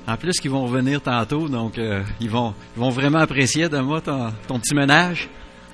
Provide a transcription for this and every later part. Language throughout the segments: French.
En plus, qu'ils vont revenir tantôt, donc ils vont vraiment apprécier, Adama, ton petit ménage.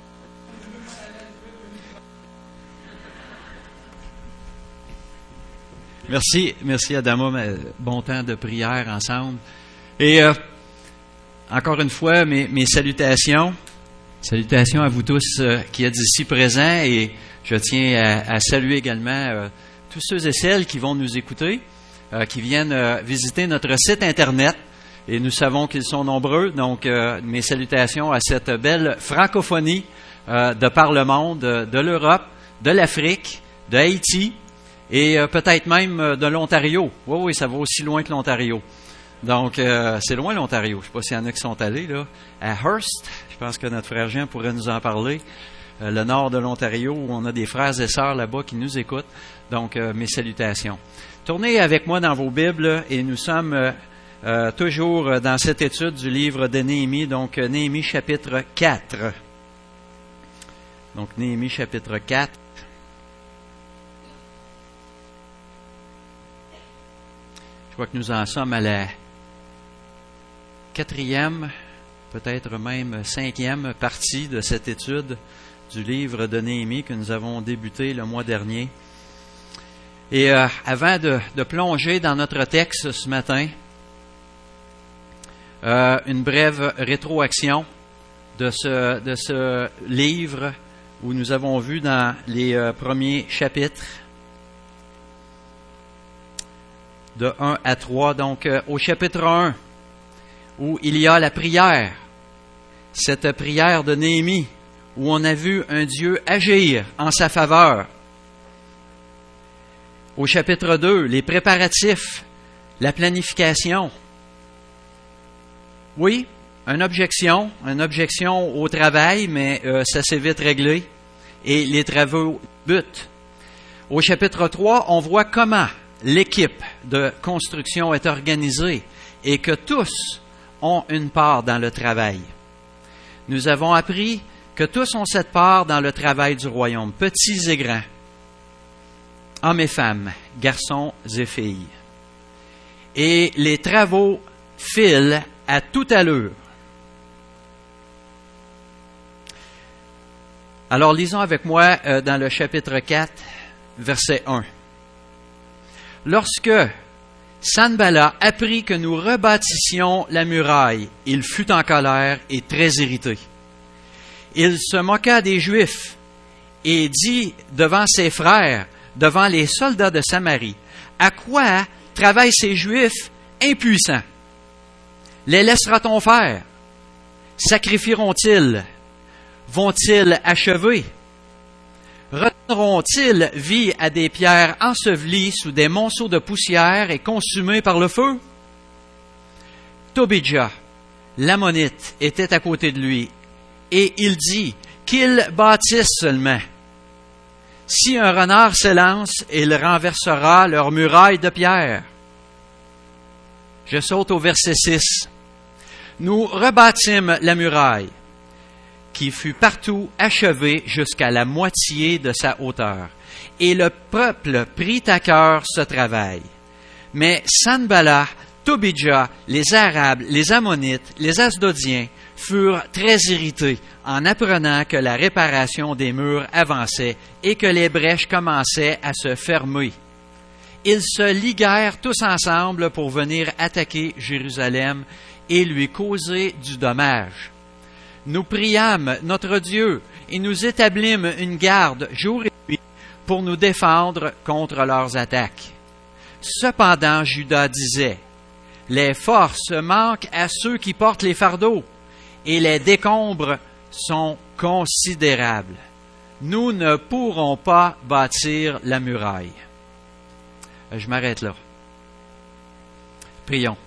Merci Adama, bon temps de prière ensemble. Et encore une fois, mes salutations. Salutations à vous tous qui êtes ici présents, et je tiens à saluer également tous ceux et celles qui vont nous écouter, qui viennent visiter notre site Internet, et nous savons qu'ils sont nombreux, donc mes salutations à cette belle francophonie de par le monde, de l'Europe, de l'Afrique, de Haïti, et peut-être même de l'Ontario. Oui, ça va aussi loin que l'Ontario. Donc, c'est loin l'Ontario. Je ne sais pas s'il y en a qui sont allés, là. À Hearst, je pense que notre frère Jean pourrait nous en parler. Le nord de l'Ontario, où on a des frères et sœurs là-bas qui nous écoutent. Donc, mes salutations. Tournez avec moi dans vos Bibles, et nous sommes toujours dans cette étude du livre de Néhémie, donc Néhémie chapitre 4. Donc, Néhémie chapitre 4. Je crois que nous en sommes à la 4e, peut-être même 5e partie de cette étude du livre de Néhémie que nous avons débuté le mois dernier. Et avant de plonger dans notre texte ce matin, une brève rétroaction de ce livre où nous avons vu dans les premiers chapitres, de 1 à 3, donc au chapitre 1, où il y a la prière, cette prière de Néhémie, où on a vu un Dieu agir en sa faveur. Au chapitre 2, les préparatifs, la planification. Oui, une objection au travail, mais ça s'est vite réglé, et les travaux butent. Au chapitre 3, on voit comment l'équipe de construction est organisée et que tous ont une part dans le travail. Nous avons appris que tous ont cette part dans le travail du royaume, petits et grands, hommes et femmes, garçons et filles. Et les travaux filent à toute allure. Alors lisons avec moi dans le chapitre 4, verset 1. Lorsque Sanballat apprit que nous rebâtissions la muraille, il fut en colère et très irrité. Il se moqua des Juifs et dit devant ses frères, devant les soldats de Samarie, « À quoi travaillent ces Juifs impuissants? Les laissera-t-on faire? Sacrifieront-ils? Vont-ils achever? Redonneront-ils vie à des pierres ensevelies sous des monceaux de poussière et consumées par le feu? » Tobidja, l'Ammonite, était à côté de lui, et il dit qu'ils bâtissent seulement. Si un renard s'élance, il renversera leur muraille de pierre. Je saute au verset 6. Nous rebâtîmes la muraille, qui fut partout achevée jusqu'à la moitié de sa hauteur. Et le peuple prit à cœur ce travail. Mais Sanballat, Tobidja, les Arabes, les Ammonites, les Asdodiens furent très irrités en apprenant que la réparation des murs avançait et que les brèches commençaient à se fermer. Ils se liguèrent tous ensemble pour venir attaquer Jérusalem et lui causer du dommage. Nous priâmes notre Dieu et nous établîmes une garde jour et nuit pour nous défendre contre leurs attaques. Cependant, Juda disait, « Les forces manquent à ceux qui portent les fardeaux, et les décombres sont considérables. Nous ne pourrons pas bâtir la muraille. » Je m'arrête là. Prions.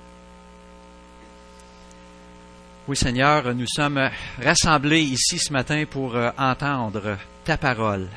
Oui, Seigneur, nous sommes rassemblés ici ce matin pour entendre ta parole.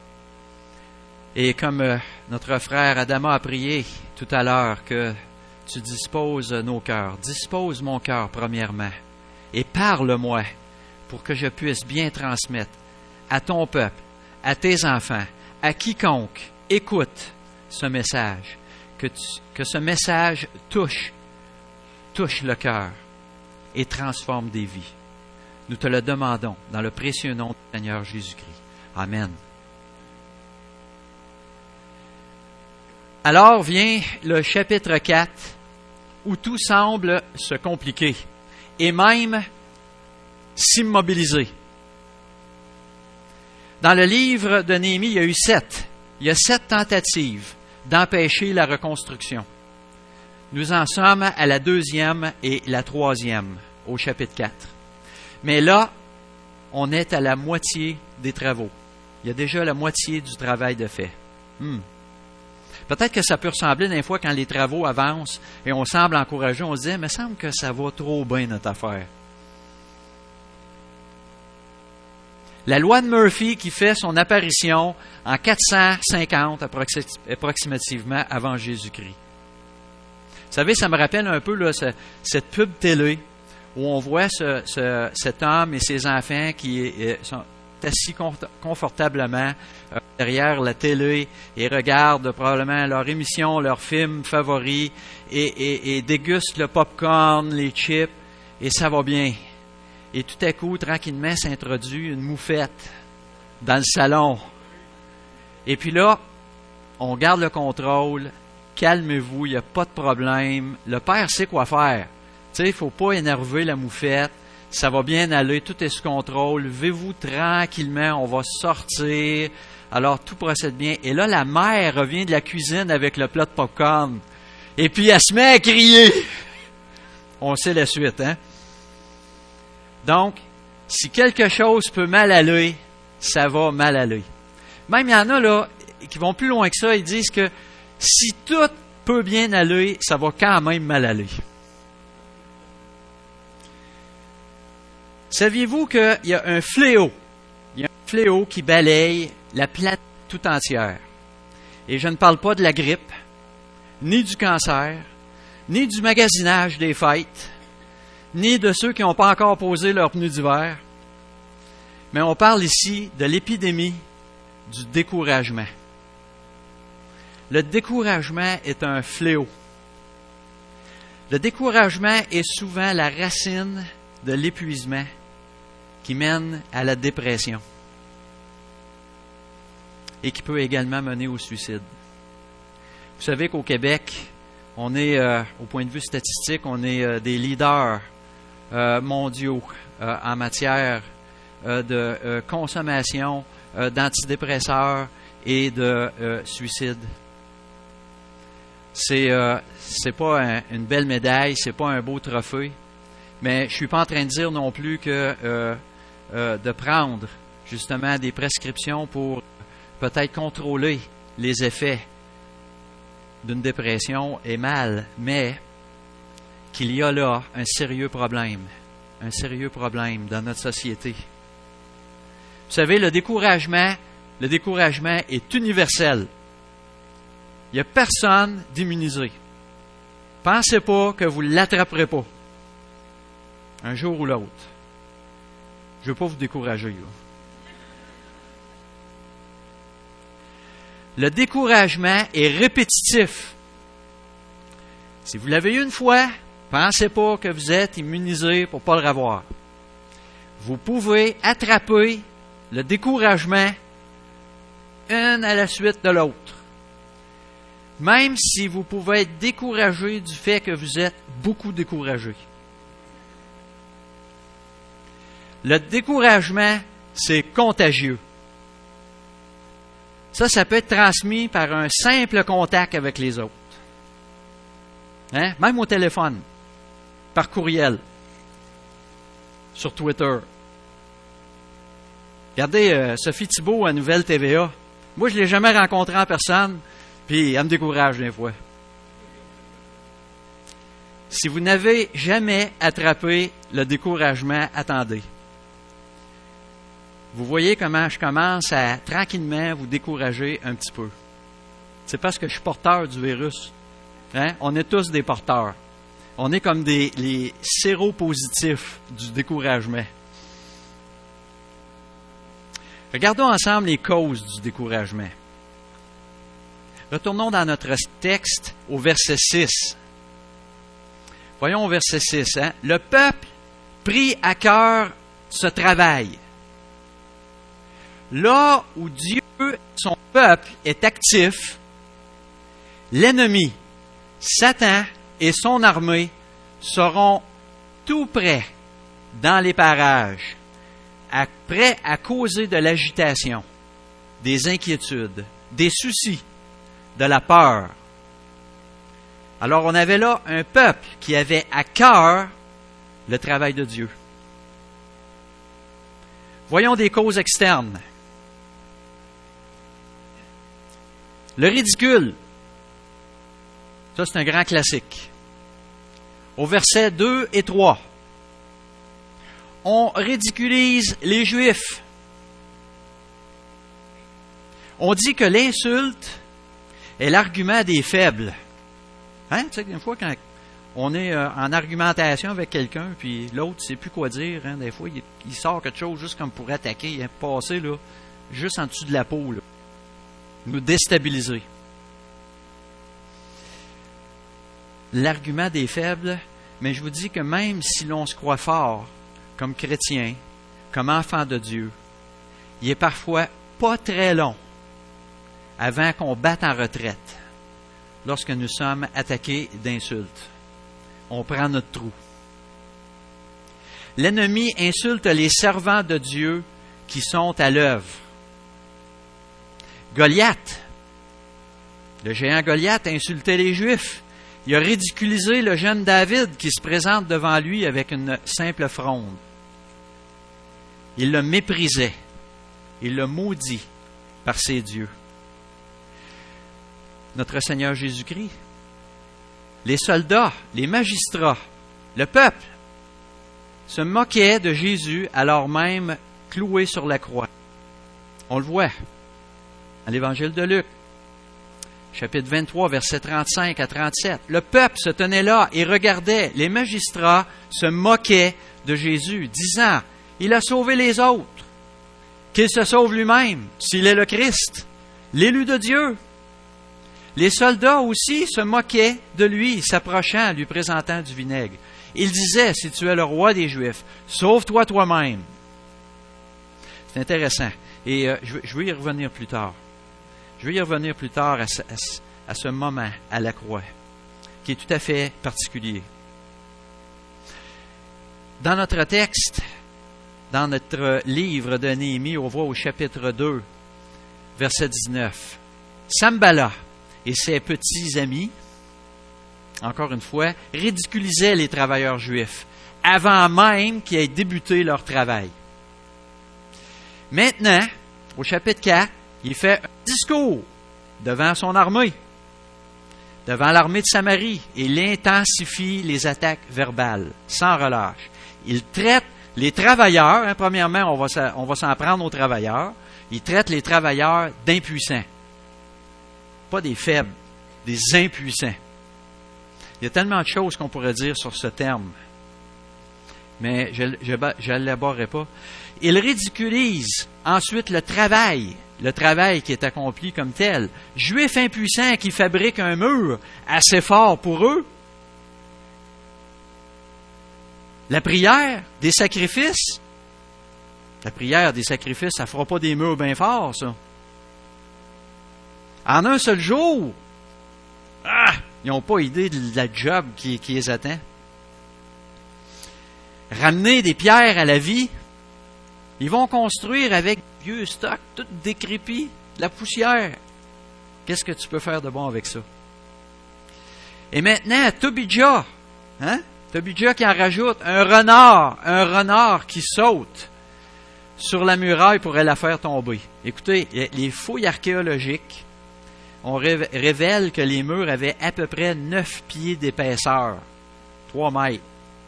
Et comme notre frère Adama a prié tout à l'heure, que tu disposes nos cœurs. Dispose mon cœur premièrement et parle-moi pour que je puisse bien transmettre à ton peuple, à tes enfants, à quiconque écoute ce message, que ce message touche touche le cœur et transforme des vies. Nous te le demandons dans le précieux nom du Seigneur Jésus-Christ. Amen. Alors vient le chapitre 4 où tout semble se compliquer et même s'immobiliser. Dans le livre de Néhémie, il y a 7 tentatives d'empêcher la reconstruction. Nous en sommes à la 2e et la 3e au chapitre 4. Mais là, on est à la moitié des travaux. Il y a déjà la moitié du travail de fait. Peut-être que ça peut ressembler des fois quand les travaux avancent et on semble encouragé, on se dit, mais il semble que ça va trop bien notre affaire. La loi de Murphy qui fait son apparition en 450 approximativement avant Jésus-Christ. Vous savez, ça me rappelle un peu là, cette pub télé où on voit cet homme et ses enfants qui sont assis confortablement derrière la télé et regardent probablement leur émission, leur film favori et dégustent le popcorn, les chips et ça va bien. Et tout à coup, tranquillement, s'introduit une moufette dans le salon. Et puis là, on garde le contrôle. Calmez-vous, il n'y a pas de problème. Le père sait quoi faire. Tu sais, il ne faut pas énerver la moufette. Ça va bien aller, tout est sous contrôle. Levez-vous tranquillement, on va sortir. Alors, tout procède bien. Et là, la mère revient de la cuisine avec le plat de popcorn. Et puis, elle se met à crier. On sait la suite, hein? Donc, si quelque chose peut mal aller, ça va mal aller. Même il y en a là qui vont plus loin que ça, ils disent que si tout peut bien aller, ça va quand même mal aller. Saviez-vous qu'il y a un fléau? Il y a un fléau qui balaye la planète tout entière. Et je ne parle pas de la grippe, ni du cancer, ni du magasinage des fêtes, ni de ceux qui n'ont pas encore posé leurs pneus d'hiver, mais on parle ici de l'épidémie du découragement. Le découragement est un fléau. Le découragement est souvent la racine de l'épuisement qui mène à la dépression et qui peut également mener au suicide. Vous savez qu'au Québec, on est, au point de vue statistique, on est des leaders mondiaux en matière de consommation d'antidépresseurs et de suicide. C'est pas une belle médaille, c'est pas un beau trophée, mais je suis pas en train de dire non plus que de prendre justement des prescriptions pour peut-être contrôler les effets d'une dépression est mal, mais qu'il y a là un sérieux problème dans notre société. Vous savez, le découragement est universel. Il n'y a personne d'immunisé. Pensez pas que vous ne l'attraperez pas, un jour ou l'autre. Je ne veux pas vous décourager, là. Le découragement est répétitif. Si vous l'avez eu une fois, pensez pas que vous êtes immunisé pour ne pas le revoir. Vous pouvez attraper le découragement une à la suite de l'autre. Même si vous pouvez être découragé du fait que vous êtes beaucoup découragé. Le découragement, c'est contagieux. Ça peut être transmis par un simple contact avec les autres. Hein? Même au téléphone, par courriel, sur Twitter. Regardez Sophie Thibault à Nouvelle TVA. Moi, je ne l'ai jamais rencontrée en personne, puis elle me décourage des fois. Si vous n'avez jamais attrapé le découragement, attendez. Vous voyez comment je commence à tranquillement vous décourager un petit peu. C'est parce que je suis porteur du virus. Hein? On est tous des porteurs. On est comme les séropositifs du découragement. Regardons ensemble les causes du découragement. Retournons dans notre texte au verset 6. Voyons au verset 6. Le peuple prit à cœur ce travail. Là où Dieu, son peuple, est actif, l'ennemi, Satan et son armée seront tout près dans les parages, prêts à causer de l'agitation, des inquiétudes, des soucis, de la peur. Alors on avait là un peuple qui avait à cœur le travail de Dieu. Voyons des causes externes. Le ridicule. Ça, c'est un grand classique. Au verset 2 et 3, on ridiculise les Juifs. On dit que l'insulte est l'argument des faibles. Hein? Tu sais, des fois, quand on est en argumentation avec quelqu'un, puis l'autre ne sait plus quoi dire, hein? Des fois, il sort quelque chose juste comme pour attaquer, passer là, juste en dessous de la peau, là, nous déstabiliser. L'argument des faibles, mais je vous dis que même si l'on se croit fort, comme chrétien, comme enfant de Dieu, il est parfois pas très long avant qu'on batte en retraite lorsque nous sommes attaqués d'insultes. On prend notre trou. L'ennemi insulte les servants de Dieu qui sont à l'œuvre. Goliath, le géant Goliath, a insulté les Juifs. Il a ridiculisé le jeune David qui se présente devant lui avec une simple fronde. Il le méprisait. Il le maudit par ses dieux. Notre Seigneur Jésus-Christ, les soldats, les magistrats, le peuple se moquaient de Jésus alors même cloué sur la croix. On le voit à l'Évangile de Luc, chapitre 23, versets 35 à 37. Le peuple se tenait là et regardait. Les magistrats se moquaient de Jésus, disant, « Il a sauvé les autres, qu'il se sauve lui-même, s'il est le Christ, l'élu de Dieu. » Les soldats aussi se moquaient de lui, s'approchant, lui présentant du vinaigre. Ils disaient, « Si tu es le roi des Juifs, sauve-toi toi-même. » C'est intéressant. Et je vais y revenir plus tard. Je vais y revenir plus tard à ce moment à la croix, qui est tout à fait particulier. Dans notre texte, dans notre livre de Néhémie, on voit au chapitre 2, verset 19, Sambala et ses petits amis, encore une fois, ridiculisaient les travailleurs juifs avant même qu'ils aient débuté leur travail. Maintenant, au chapitre 4, il fait un discours devant son armée, devant l'armée de Samarie, et il intensifie les attaques verbales, sans relâche. Il traite les travailleurs, premièrement, on va s'en prendre aux travailleurs, il traite les travailleurs d'impuissants. Pas des faibles, des impuissants. Il y a tellement de choses qu'on pourrait dire sur ce terme, mais je ne l'élaborerai pas. Il ridiculise ensuite le travail qui est accompli comme tel. Juifs impuissants qui fabriquent un mur assez fort pour eux. La prière des sacrifices. La prière des sacrifices, ça ne fera pas des murs bien forts, ça. En un seul jour, ils n'ont pas idée de la job qui les attend. Ramener des pierres à la vie, ils vont construire avec vieux stock, tout décrépit, de la poussière. Qu'est-ce que tu peux faire de bon avec ça? Et maintenant, Tobijah, Tobijah qui en rajoute un renard qui saute sur la muraille pourrait la faire tomber. Écoutez, les fouilles archéologiques révèlent que les murs avaient à peu près 9 pieds d'épaisseur, 3 mètres.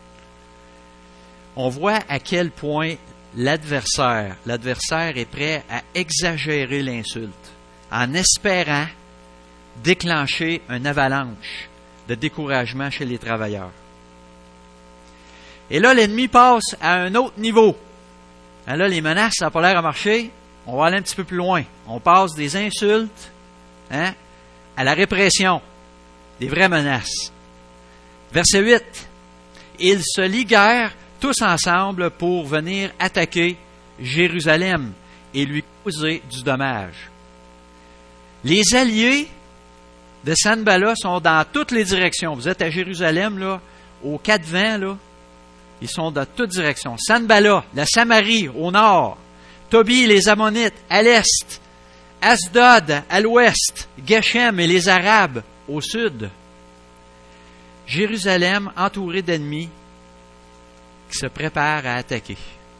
On voit à quel point l'adversaire est prêt à exagérer l'insulte en espérant déclencher une avalanche de découragement chez les travailleurs. Et là, l'ennemi passe à un autre niveau. Là, les menaces, ça n'a pas l'air à marcher. On va aller un petit peu plus loin. On passe des insultes à la répression, des vraies menaces. Verset 8. ils se liguèrent tous ensemble pour venir attaquer Jérusalem et lui causer du dommage. Les alliés de Sanballat sont dans toutes les directions. Vous êtes à Jérusalem, là, aux quatre vents, là. Ils sont dans toutes directions. Sanballat, la Samarie, au nord. Tobie, les Ammonites, à l'est. Asdod, à l'ouest. Geshem et les Arabes, au sud. Jérusalem, entourée d'ennemis qui se préparent à attaquer.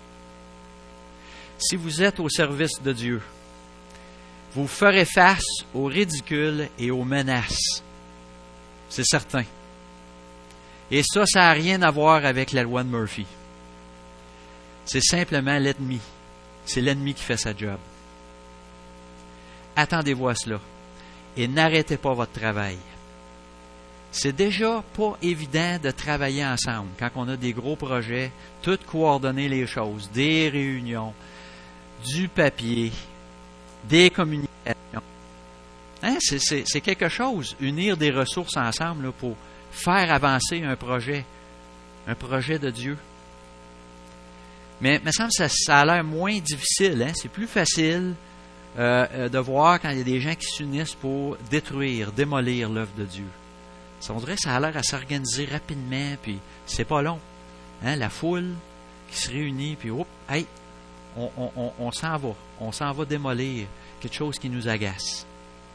Si vous êtes au service de Dieu, vous ferez face au ridicule et aux menaces. C'est certain. Et ça n'a rien à voir avec la loi de Murphy. C'est simplement l'ennemi. C'est l'ennemi qui fait sa job. Attendez-vous à cela. Et n'arrêtez pas votre travail. C'est déjà pas évident de travailler ensemble quand on a des gros projets, tout coordonner les choses, des réunions, du papier, des communications. Hein? C'est quelque chose, unir des ressources ensemble là, pour faire avancer un projet de Dieu. Mais il me semble que ça a l'air moins difficile. Hein? C'est plus facile de voir quand il y a des gens qui s'unissent pour détruire, démolir l'œuvre de Dieu. On dirait que ça a l'air à s'organiser rapidement, puis c'est pas long. Hein? La foule qui se réunit, puis hey, on s'en va. On s'en va démolir quelque chose qui nous agace.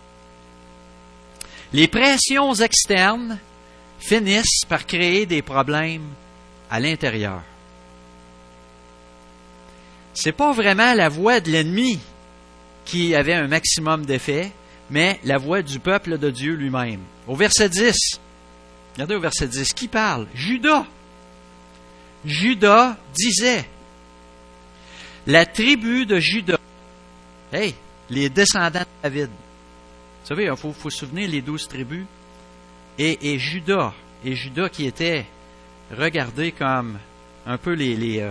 Les pressions externes finissent par créer des problèmes à l'intérieur. C'est pas vraiment la voix de l'ennemi qui avait un maximum d'effet, mais la voix du peuple de Dieu lui-même. Au verset 10, regardez au verset 10, qui parle? Judas. Judas disait, la tribu de Judas, hey, les descendants de David. Vous savez, il faut se souvenir les 12 tribus. Et Judas qui était regardé comme un peu les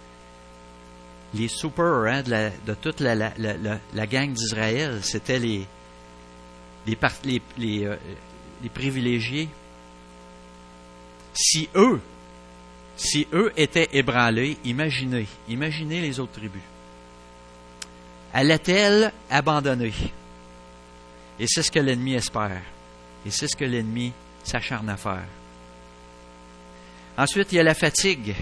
super hein, de toute la gang d'Israël. C'était les privilégiés. Si eux étaient ébranlés, imaginez les autres tribus. Allait-elle abandonner? Et c'est ce que l'ennemi espère. Et c'est ce que l'ennemi s'acharne à faire. Ensuite, il y a la fatigue.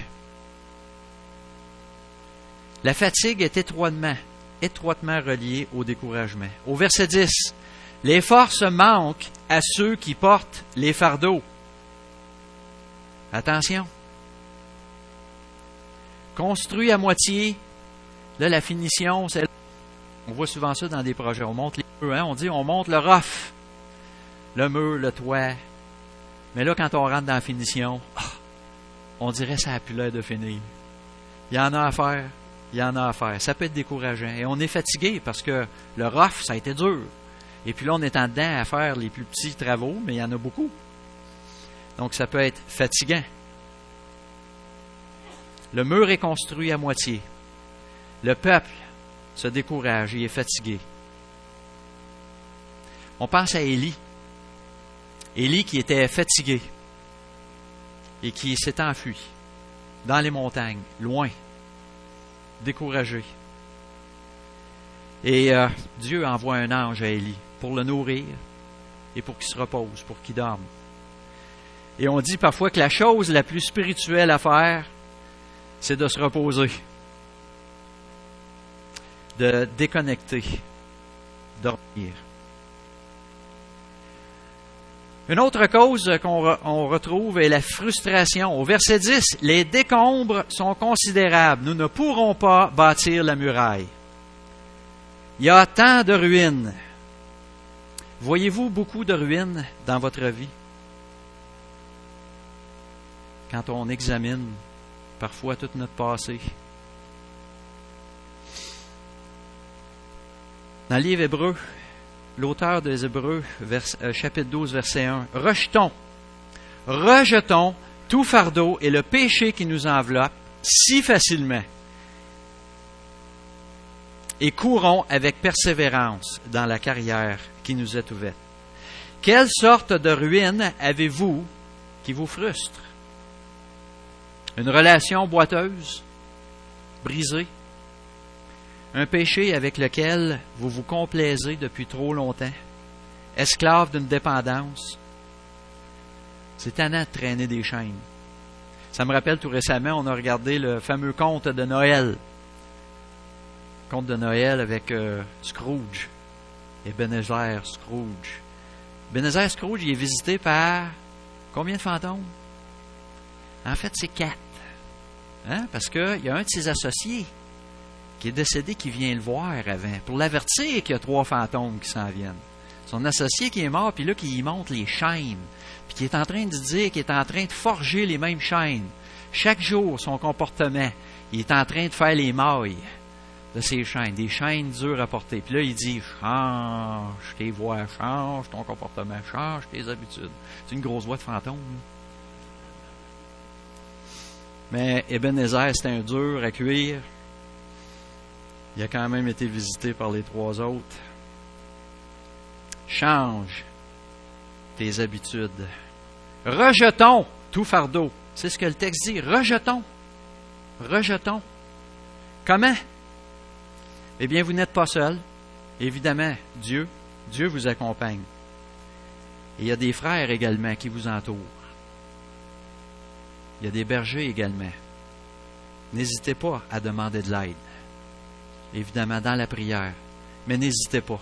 La fatigue est étroitement reliée au découragement. Au verset 10, les forces manquent à ceux qui portent les fardeaux. Attention. Construit à moitié, là, la finition, c'est... On voit souvent ça dans des projets. On monte les murs, hein? On dit on monte le rough, le mur, le toit. Mais là, quand on rentre dans la finition, on dirait que ça n'a plus l'air de finir. Il y en a à faire. Ça peut être décourageant. Et on est fatigué parce que le rough, ça a été dur. Et puis là, on est en dedans à faire les plus petits travaux, mais il y en a beaucoup. Donc, ça peut être fatigant. Le mur est construit à moitié. Le peuple se décourage, il est fatigué. On pense à Élie. Élie qui était fatigué et qui s'est enfui dans les montagnes, loin, découragé. Et Dieu envoie un ange à Élie pour le nourrir et pour qu'il se repose, pour qu'il dorme. Et on dit parfois que la chose la plus spirituelle à faire, c'est de se reposer, de déconnecter, dormir. Une autre cause qu'on retrouve est la frustration. Au verset 10, les décombres sont considérables. Nous ne pourrons pas bâtir la muraille. Il y a tant de ruines. Voyez-vous beaucoup de ruines dans votre vie? Quand on examine parfois tout notre passé. Dans le livre Hébreu, l'auteur des Hébreux, chapitre 12, verset 1, rejetons tout fardeau et le péché qui nous enveloppe si facilement et courons avec persévérance dans la carrière qui nous est ouverte. Quelle sorte de ruine avez-vous qui vous frustre? Une relation boiteuse, brisée. Un péché avec lequel vous vous complaisez depuis trop longtemps. Esclave d'une dépendance. C'est tannant de traîner des chaînes. Ça me rappelle tout récemment, on a regardé le fameux conte de Noël. Conte de Noël avec Scrooge. Ebenezer Scrooge. Ebenezer Scrooge, il est visité par combien de fantômes? En fait, c'est 4. Hein? Parce qu'il y a un de ses associés qui est décédé qui vient le voir avant, pour l'avertir qu'il y a 3 fantômes qui s'en viennent. Son associé qui est mort, puis là, qui y montre les chaînes, puis qui est en train de dire qu'il est en train de forger les mêmes chaînes. Chaque jour, son comportement, il est en train de faire les mailles de ces chaînes, des chaînes dures à porter. Puis là, il dit, change tes voix, change ton comportement, change tes habitudes. C'est une grosse voix de fantôme. Mais Ebenezer, c'était un dur à cuire. Il a quand même été visité par les 3 autres. Change tes habitudes. Rejetons tout fardeau. C'est ce que le texte dit. Rejetons. Rejetons. Comment? Eh bien, vous n'êtes pas seul. Évidemment, Dieu vous accompagne. Et il y a des frères également qui vous entourent. Il y a des bergers également. N'hésitez pas à demander de l'aide. Évidemment, dans la prière. Mais n'hésitez pas.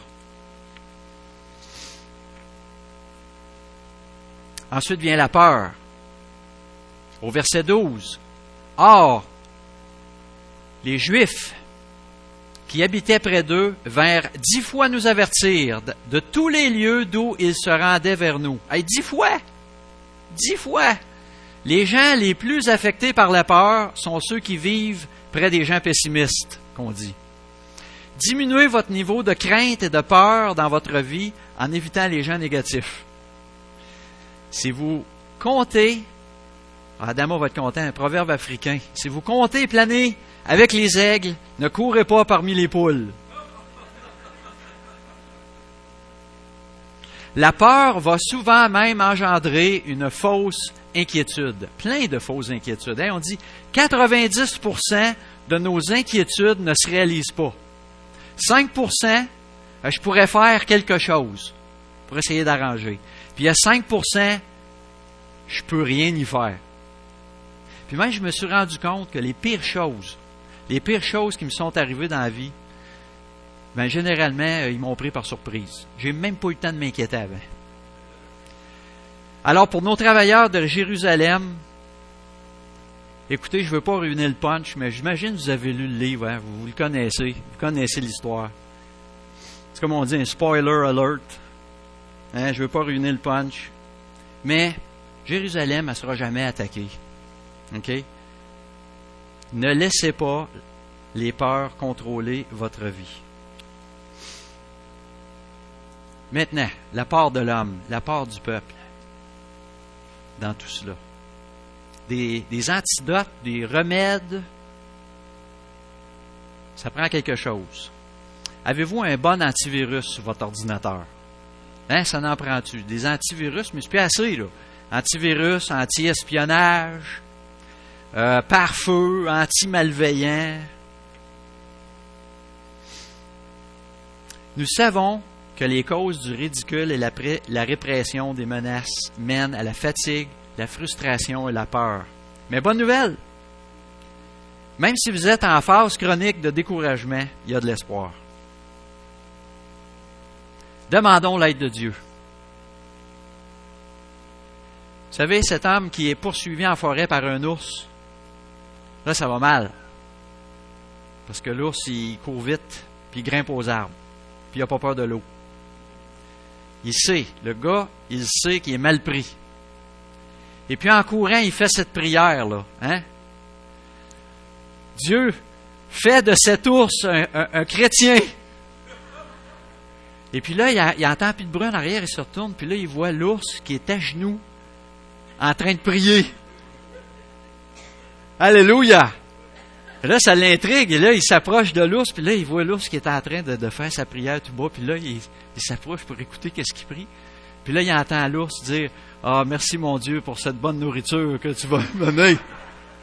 Ensuite vient la peur. Au verset 12. Or, les Juifs qui habitaient près d'eux vinrent 10 fois nous avertir de tous les lieux d'où ils se rendaient vers nous. Hey, 10 fois! 10 fois! Les gens les plus affectés par la peur sont ceux qui vivent près des gens pessimistes, qu'on dit. Diminuez votre niveau de crainte et de peur dans votre vie en évitant les gens négatifs. Si vous comptez, Adamo va être content, un proverbe africain, si vous comptez planer avec les aigles, ne courez pas parmi les poules. La peur va souvent même engendrer une fausse inquiétude, plein de fausses inquiétudes. On dit 90% de nos inquiétudes ne se réalisent pas. 5%, je pourrais faire quelque chose pour essayer d'arranger. Puis il y a 5%, je peux rien y faire. Puis même, je me suis rendu compte que les pires choses qui me sont arrivées dans la vie, ben généralement, ils m'ont pris par surprise. J'ai même pas eu le temps de m'inquiéter avant. Alors, pour nos travailleurs de Jérusalem, écoutez, je ne veux pas ruiner le punch, mais j'imagine que vous avez lu le livre, hein, vous le connaissez, vous connaissez l'histoire. C'est comme on dit, un spoiler alert. Hein, je ne veux pas ruiner le punch. Mais Jérusalem, elle ne sera jamais attaquée. OK? Ne laissez pas les peurs contrôler votre vie. Maintenant, la part de l'homme, la part du peuple dans tout cela. Des antidotes, des remèdes, ça prend quelque chose. Avez-vous un bon antivirus sur votre ordinateur? Hein, ça n'en prend-tu? Des antivirus, mais c'est plus assez, là. Antivirus, anti-espionnage, pare-feu, anti-malveillant. Nous savons que les causes du ridicule et la répression des menaces mènent à la fatigue, la frustration et la peur. Mais bonne nouvelle! Même si vous êtes en phase chronique de découragement, il y a de l'espoir. Demandons l'aide de Dieu. Vous savez, cet homme qui est poursuivi en forêt par un ours, là, ça va mal. Parce que l'ours, il court vite, puis il grimpe aux arbres, puis il n'a pas peur de l'eau. Il sait, le gars, il sait qu'il est mal pris. Et puis en courant, il fait cette prière-là. Hein? Dieu, fais de cet ours un chrétien. Et puis là, il entend plus de bruit en arrière, il se retourne, puis là, il voit l'ours qui est à genoux, en train de prier. Alléluia! Et là, ça l'intrigue, et là, il s'approche de l'ours, puis là, il voit l'ours qui est en train de faire sa prière tout bas, puis là, il s'approche pour écouter qu'est-ce qu'il prie. Puis là, il entend l'ours dire « Ah, merci mon Dieu pour cette bonne nourriture que tu vas me donner. »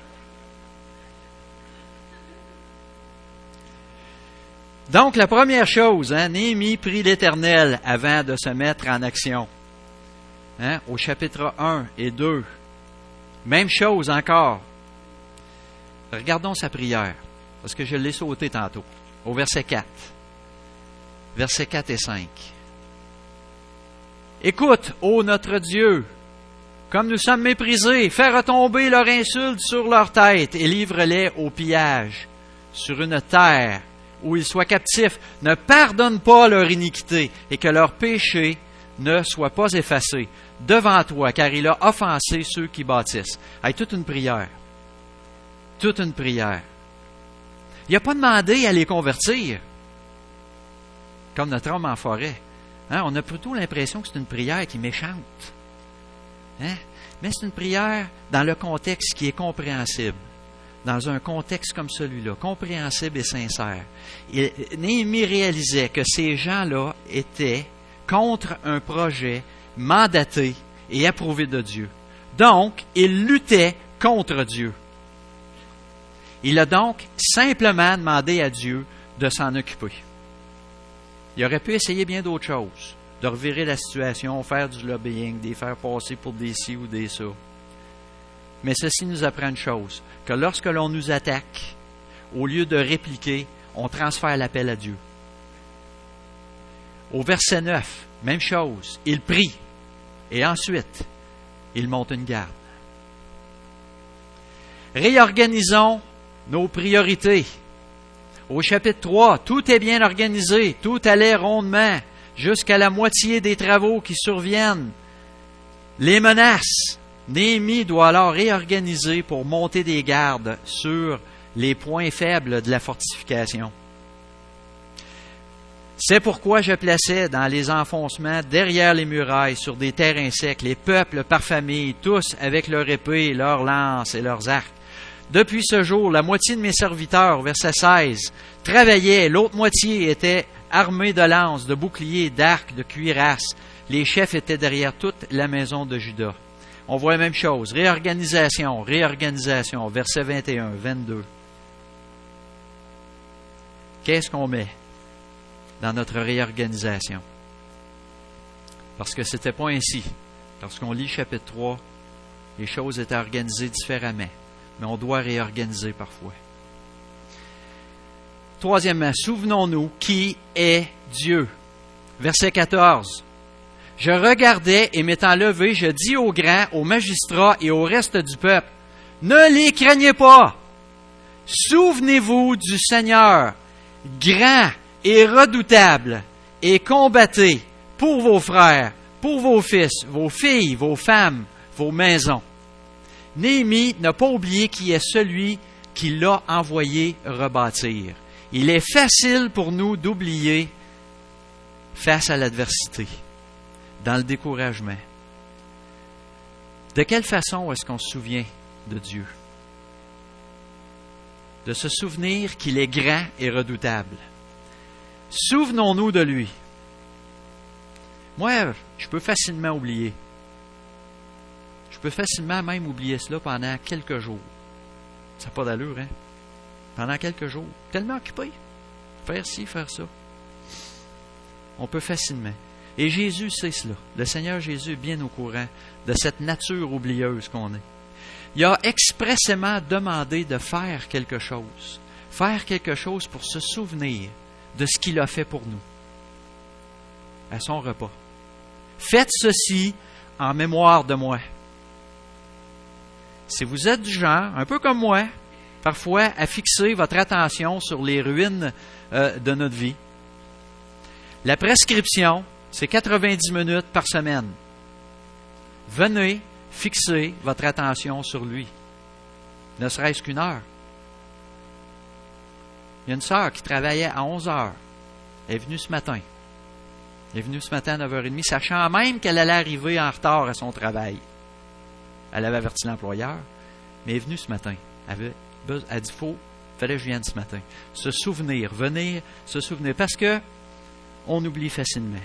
Donc, la première chose, Néhémie prie l'Éternel avant de se mettre en action. Au chapitre 1 et 2, même chose encore. Regardons sa prière, parce que je l'ai sauté tantôt, au verset 4. Versets 4 et 5. Écoute, ô notre Dieu, comme nous sommes méprisés, fais retomber leur insulte sur leur tête et livre-les au pillage sur une terre où ils soient captifs. Ne pardonne pas leur iniquité et que leur péché ne soit pas effacé devant toi, car il a offensé ceux qui bâtissent. Toute une prière. Toute une prière. Il n'a pas demandé à les convertir, comme notre homme en forêt. On a plutôt l'impression que c'est une prière qui est méchante. Mais c'est une prière dans le contexte qui est compréhensible. Dans un contexte comme celui-là, compréhensible et sincère. Et Néhémie réalisait que ces gens-là étaient contre un projet mandaté et approuvé de Dieu. Donc, il luttait contre Dieu. Il a donc simplement demandé à Dieu de s'en occuper. Il aurait pu essayer bien d'autres choses, de revirer la situation, faire du lobbying, de les faire passer pour des ci ou des ça. Mais ceci nous apprend une chose, que lorsque l'on nous attaque, au lieu de répliquer, on transfère l'appel à Dieu. Au verset 9, même chose, il prie, et ensuite, il monte une garde. Réorganisons nos priorités. Au chapitre 3, tout est bien organisé, tout allait rondement, jusqu'à la moitié des travaux qui surviennent. Les menaces. Néhémie doit alors réorganiser pour monter des gardes sur les points faibles de la fortification. C'est pourquoi je plaçais dans les enfoncements, derrière les murailles, sur des terrains secs, les peuples par famille, tous avec leur épée, leurs lances et leurs arcs. Depuis ce jour, la moitié de mes serviteurs, verset 16, travaillaient, l'autre moitié était armée de lances, de boucliers, d'arcs, de cuirasses. Les chefs étaient derrière toute la maison de Juda. On voit la même chose, réorganisation, verset 21, 22. Qu'est-ce qu'on met dans notre réorganisation? Parce que c'était pas ainsi. Lorsqu'on lit chapitre 3, les choses étaient organisées différemment. Mais on doit réorganiser parfois. Troisièmement, souvenons-nous qui est Dieu. Verset 14. Je regardais et m'étant levé, je dis aux grands, aux magistrats et au reste du peuple, ne les craignez pas. Souvenez-vous du Seigneur, grand et redoutable, et combattez pour vos frères, pour vos fils, vos filles, vos femmes, vos maisons. Néhémie n'a pas oublié qui est celui qui l'a envoyé rebâtir. Il est facile pour nous d'oublier face à l'adversité, dans le découragement. De quelle façon est-ce qu'on se souvient de Dieu? De se souvenir qu'il est grand et redoutable. Souvenons-nous de lui. Moi, je peux facilement oublier. Je peux facilement même oublier cela pendant quelques jours. Ça n'a pas d'allure, hein? Pendant quelques jours. Tellement occupé. Faire ci, faire ça. On peut facilement. Et Jésus sait cela. Le Seigneur Jésus est bien au courant de cette nature oublieuse qu'on est. Il a expressément demandé de faire quelque chose. Faire quelque chose pour se souvenir de ce qu'il a fait pour nous. À son repas. Faites ceci en mémoire de moi. Si vous êtes du genre, un peu comme moi, parfois à fixer votre attention sur les ruines de notre vie, la prescription, c'est 90 minutes par semaine. Venez fixer votre attention sur lui. Ne serait-ce qu'une heure. Il y a une sœur qui travaillait à 11 heures. Elle est venue ce matin. Elle est venue ce matin à 9h30, sachant même qu'elle allait arriver en retard à son travail. Elle avait averti l'employeur, mais elle est venue ce matin. Elle a dit, fallait que je vienne ce matin. Se souvenir, venir se souvenir, parce que on oublie facilement.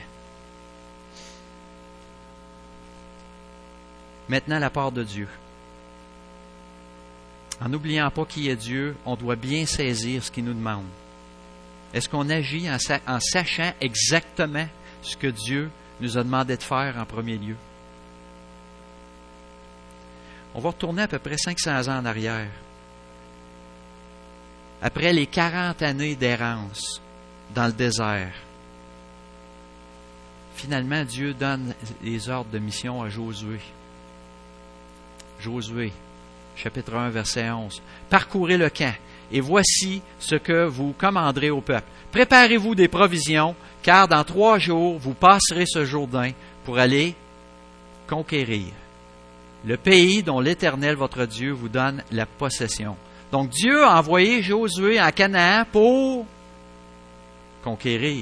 Maintenant, la part de Dieu. En n'oubliant pas qui est Dieu, on doit bien saisir ce qu'il nous demande. Est-ce qu'on agit en sachant exactement ce que Dieu nous a demandé de faire en premier lieu? On va retourner à peu près 500 ans en arrière. Après les 40 années d'errance dans le désert, finalement, Dieu donne les ordres de mission à Josué. Josué, chapitre 1, verset 11. Parcourez le camp, et voici ce que vous commanderez au peuple. Préparez-vous des provisions, car dans 3 jours, vous passerez ce Jourdain pour aller conquérir le pays dont l'Éternel, votre Dieu, vous donne la possession. Donc, Dieu a envoyé Josué en Canaan pour conquérir.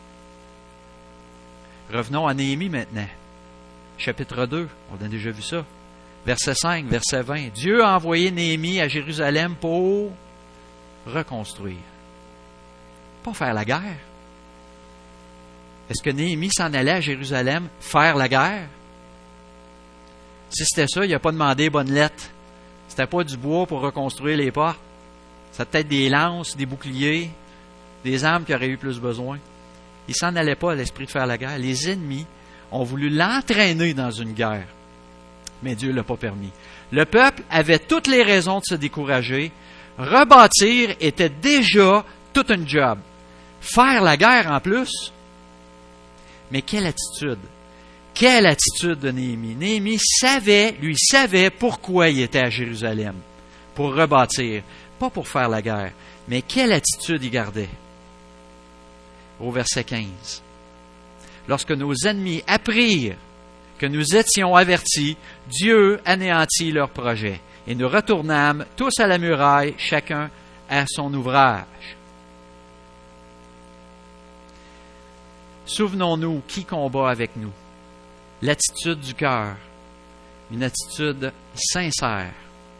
Revenons à Néhémie maintenant. Chapitre 2, on a déjà vu ça. Verset 5, verset 20. Dieu a envoyé Néhémie à Jérusalem pour reconstruire. Pas faire la guerre. Est-ce que Néhémie s'en allait à Jérusalem faire la guerre? Si c'était ça, il n'a pas demandé bonne lettre. C'était pas du bois pour reconstruire les portes. C'était peut-être des lances, des boucliers, des armes qui auraient eu plus besoin. Il s'en allait pas à l'esprit de faire la guerre. Les ennemis ont voulu l'entraîner dans une guerre. Mais Dieu ne l'a pas permis. Le peuple avait toutes les raisons de se décourager. Rebâtir était déjà tout un job. Faire la guerre en plus. Mais quelle attitude! Quelle attitude de Néhémie! Néhémie savait pourquoi il était à Jérusalem. Pour rebâtir. Pas pour faire la guerre. Mais quelle attitude il gardait! Au verset 15. Lorsque nos ennemis apprirent que nous étions avertis, Dieu anéantit leur projet. Et nous retournâmes tous à la muraille, chacun à son ouvrage. Souvenons-nous qui combat avec nous. L'attitude du cœur, une attitude sincère.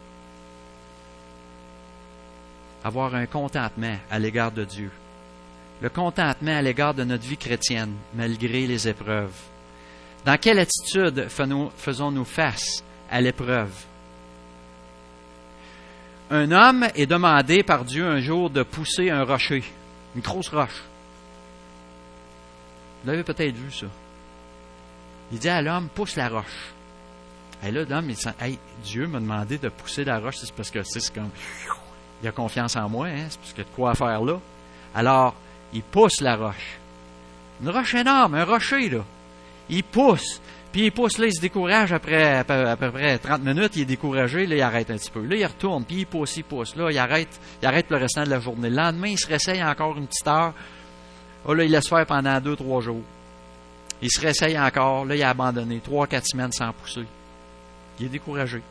Avoir un contentement à l'égard de Dieu. Le contentement à l'égard de notre vie chrétienne, malgré les épreuves. Dans quelle attitude faisons-nous face à l'épreuve? Un homme est demandé par Dieu un jour de pousser un rocher, une grosse roche. Vous l'avez peut-être vu, ça. Il dit à l'homme, pousse la roche. Et là, l'homme, il sent, Dieu m'a demandé de pousser la roche, c'est parce que c'est comme, il a confiance en moi, c'est parce qu'il y a de quoi faire là. Alors, il pousse la roche. Une roche énorme, un rocher, là. Il pousse. Puis il pousse, là, il se décourage après à peu près 30 minutes, il est découragé, là, il arrête un petit peu. Là, il retourne, puis il pousse. Là, il arrête le restant de la journée. Le lendemain, il se réessaye encore une petite heure. Oh, là, il laisse faire pendant 2-3 jours. Il se réessaye encore. Là, il a abandonné. 3-4 semaines sans pousser. Il est découragé.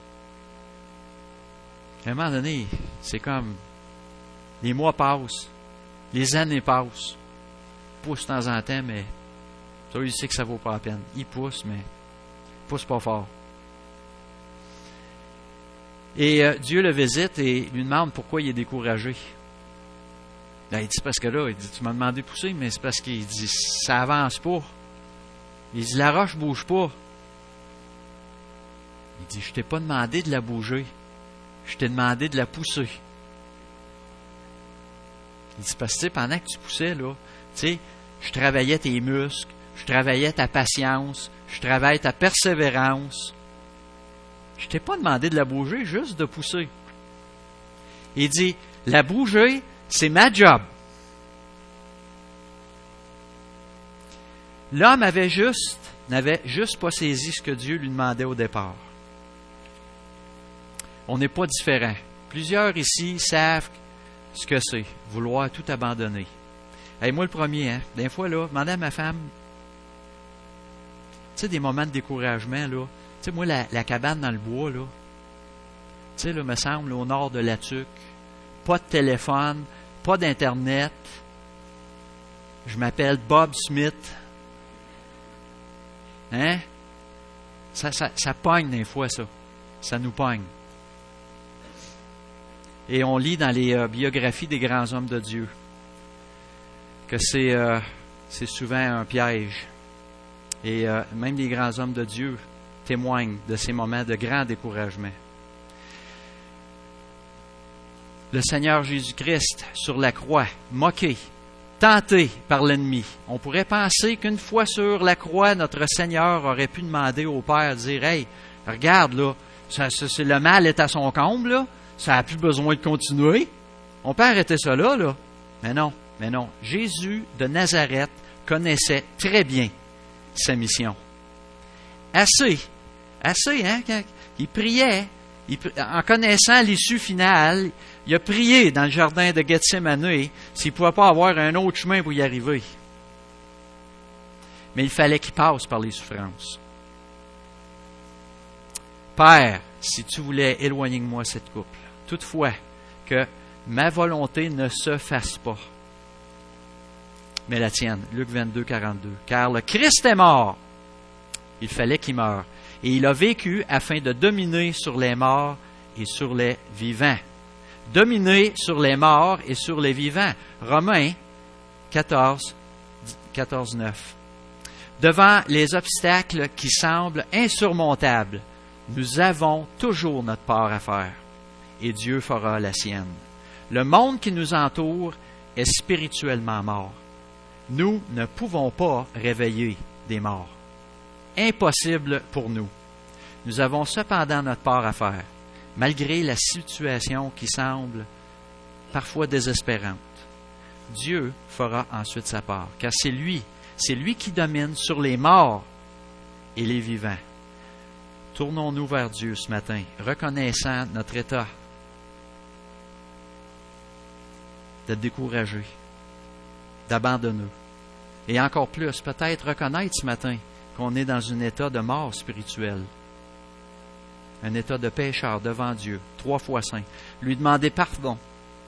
À un moment donné, c'est comme les mois passent, les années passent. Il pousse de temps en temps, mais ça, il sait que ça vaut pas la peine. Il pousse, mais il pousse pas fort. Et Dieu le visite et lui demande pourquoi il est découragé. Là, il dit, parce que là, il dit, tu m'as demandé de pousser, mais c'est parce qu'il dit, ça avance pas. Il dit, la roche bouge pas. Il dit, je t'ai pas demandé de la bouger. Je t'ai demandé de la pousser. Il dit, parce que pendant que tu poussais, là, tu sais, je travaillais tes muscles, je travaillais ta patience, je travaillais ta persévérance. Je t'ai pas demandé de la bouger, juste de pousser. Il dit, la bouger, c'est ma job. L'homme n'avait juste pas saisi ce que Dieu lui demandait au départ. On n'est pas différent. Plusieurs ici savent ce que c'est, vouloir tout abandonner. Hey, moi le premier, des fois, là, demandais à ma femme, tu sais, des moments de découragement, là. Tu sais, moi, la cabane dans le bois, là, tu sais, là, me semble, là, au nord de la Tuque, pas de téléphone, pas d'Internet. Je m'appelle Bob Smith. Hein? Ça pogne des fois, ça. Ça nous pogne. Et on lit dans les biographies des grands hommes de Dieu que c'est souvent un piège. Et même les grands hommes de Dieu témoignent de ces moments de grand découragement. le Seigneur Jésus-Christ sur la croix, moqué, tenté par l'ennemi. On pourrait penser qu'une fois sur la croix, notre Seigneur aurait pu demander au Père, dire « Hey, regarde, là, le mal est à son comble, là, ça n'a plus besoin de continuer. On peut arrêter ça là. » Mais non. Jésus de Nazareth connaissait très bien sa mission. Assez, hein, quand il priait, en connaissant l'issue finale, il a prié dans le jardin de Gethsémane s'il ne pouvait pas avoir un autre chemin pour y arriver. Mais il fallait qu'il passe par les souffrances. Père, si tu voulais éloigner de moi cette coupe, toutefois que ma volonté ne se fasse pas, mais la tienne. Luc 22, 42. Car le Christ est mort. Il fallait qu'il meure. Et il a vécu afin de dominer sur les morts et sur les vivants. Dominer sur les morts et sur les vivants. Romains 14, 9. Devant les obstacles qui semblent insurmontables, nous avons toujours notre part à faire. Et Dieu fera la sienne. Le monde qui nous entoure est spirituellement mort. Nous ne pouvons pas réveiller des morts. Impossible pour nous. Nous avons cependant notre part à faire, malgré la situation qui semble parfois désespérante. Dieu fera ensuite sa part, car c'est lui qui domine sur les morts et les vivants. Tournons-nous vers Dieu ce matin, reconnaissant notre état de découragé, d'abandonneux. Et encore plus, peut-être reconnaître ce matin qu'on est dans un état de mort spirituelle, un état de pécheur devant Dieu, 3 fois saint. Lui demander pardon,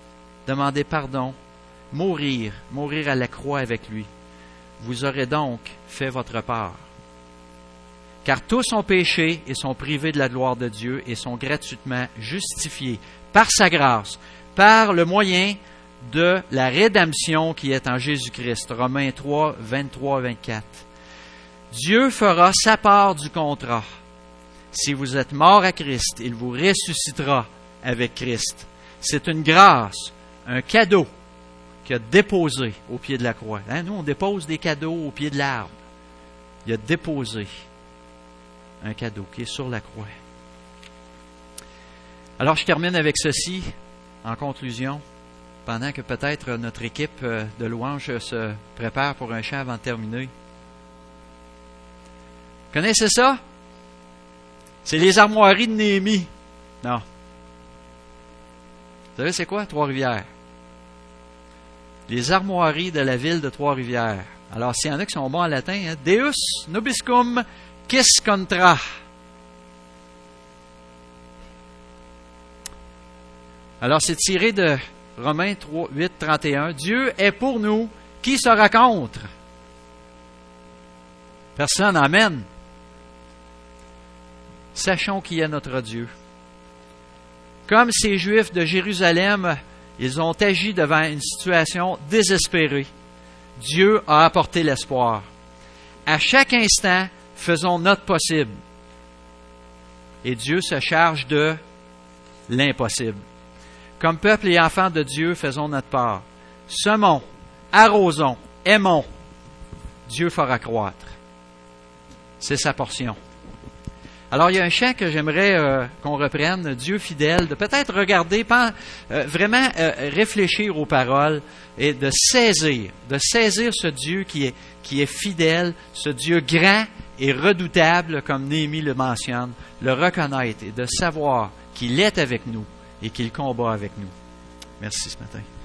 mourir à la croix avec lui. Vous aurez donc fait votre part. Car tous ont péché et sont privés de la gloire de Dieu et sont gratuitement justifiés par sa grâce, par le moyen de la rédemption qui est en Jésus-Christ. Romains 3, 23, 24. Dieu fera sa part du contrat. Si vous êtes mort à Christ, il vous ressuscitera avec Christ. C'est une grâce, un cadeau qu'il a déposé au pied de la croix. Hein? Nous, on dépose des cadeaux au pied de l'arbre. Il a déposé un cadeau qui est sur la croix. Alors, je termine avec ceci, en conclusion, pendant que peut-être notre équipe de louanges se prépare pour un chant avant de terminer. Connaissez ça? C'est les armoiries de Néhémie. Non. Vous savez c'est quoi? Trois-Rivières. Les armoiries de la ville de Trois-Rivières. Alors, s'il y en a qui sont bons en latin, hein, Deus nobiscum quis contra. Alors, c'est tiré de Romains 3, 8, 31. Dieu est pour nous, qui sera contre? Personne, amen. Sachons qui est notre Dieu. Comme ces Juifs de Jérusalem, ils ont agi devant une situation désespérée. Dieu a apporté l'espoir. À chaque instant, faisons notre possible. Et Dieu se charge de l'impossible. Comme peuple et enfants de Dieu, faisons notre part. Semons, arrosons, aimons. Dieu fera croître. C'est sa portion. Alors, il y a un chant que j'aimerais qu'on reprenne, Dieu fidèle, de peut-être regarder, vraiment réfléchir aux paroles et de saisir ce Dieu qui est fidèle, ce Dieu grand et redoutable, comme Néhémie le mentionne, le reconnaître et de savoir qu'il est avec nous et qu'il combat avec nous. Merci ce matin.